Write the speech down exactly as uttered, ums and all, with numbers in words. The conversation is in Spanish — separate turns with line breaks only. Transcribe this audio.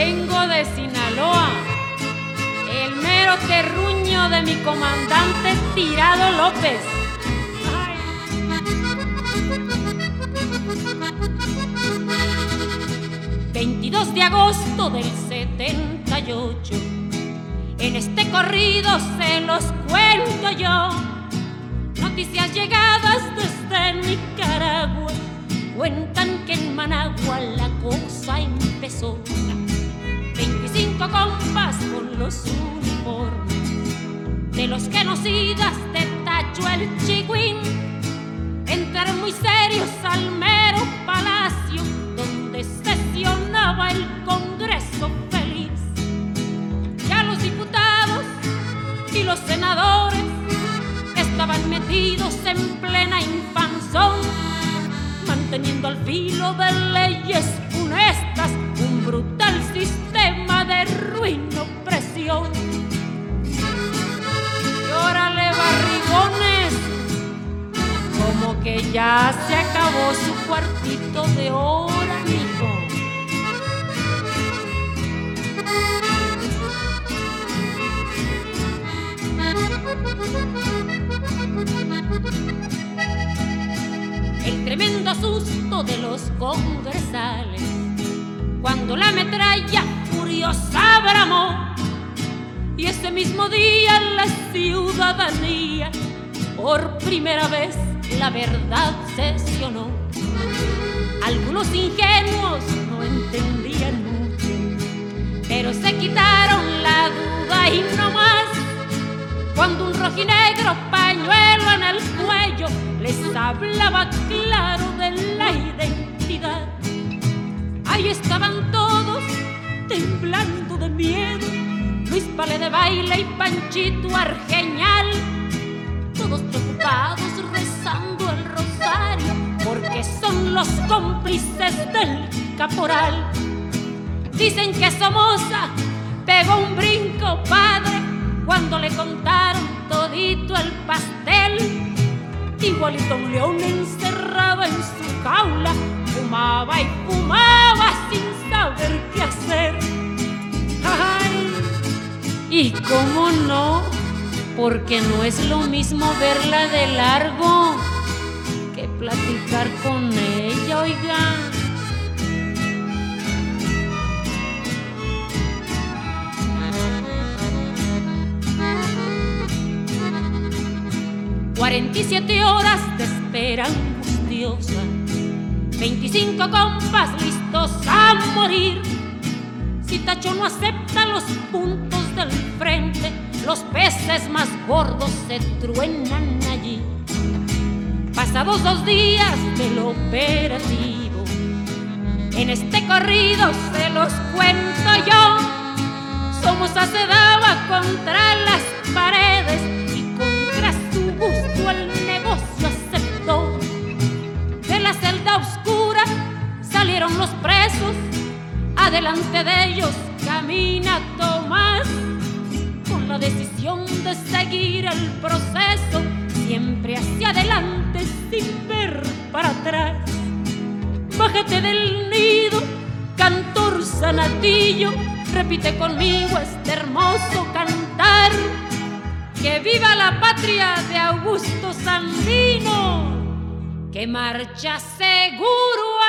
Vengo de Sinaloa, el mero terruño de mi comandante Tirado López. Ay. veintidós de agosto del setenta y ocho, en este corrido se los cuento yo. Noticias llegadas desde Nicaragua cuentan que en Managua la cosa empezó. veinticinco compas con los uniformes de los genocidas de Tacho el Chigüín entraron muy serios al mero palacio donde sesionaba el Congreso feliz. Ya los diputados y los senadores estaban metidos en plena infanzón, manteniendo al filo de leyes funestas un brutal sistema de ruin opresión. Y órale, barrigones, como que ya se acabó su cuartito de hora, mijo. El tremendo susto de los congresales cuando la metralla furiosa bramó, y ese mismo día la ciudadanía por primera vez la verdad sesionó. Algunos ingenuos no entendían mucho, pero se quitaron la duda y no más cuando un rojinegro pañuelo en el cuello les hablaba claro de la identidad. Ahí estaban todos temblando de miedo, Luis Palé de Baile y Panchito Argeñal, todos preocupados rezando el rosario porque son los cómplices del caporal. Dicen que Somoza pegó un brinco padre cuando le contaron todito el pastel. Igualito un león encerrado en su jaula, fumaba y fumaba sin saber qué hacer. Ay, y cómo no, porque no es lo mismo verla de largo que platicar con ella, oiga. cuarenta y siete horas de espera angustiosa, veinticinco compas listos a morir. Si Tacho no acepta los puntos del frente, los peces más gordos se truenan allí. Pasados dos días del operativo, en este corrido se los cuento yo. Somoza se daba contra las paredes y contra su gusto el negocio aceptó. De la celda oscura salieron los presos, adelante de ellos camina Tomás, con la decisión de seguir el proceso, siempre hacia adelante sin ver para atrás. Bájate del nido, cantor sanatillo, repite conmigo este hermoso cantar. ¡Que viva la patria de Augusto Sandino, que marcha seguro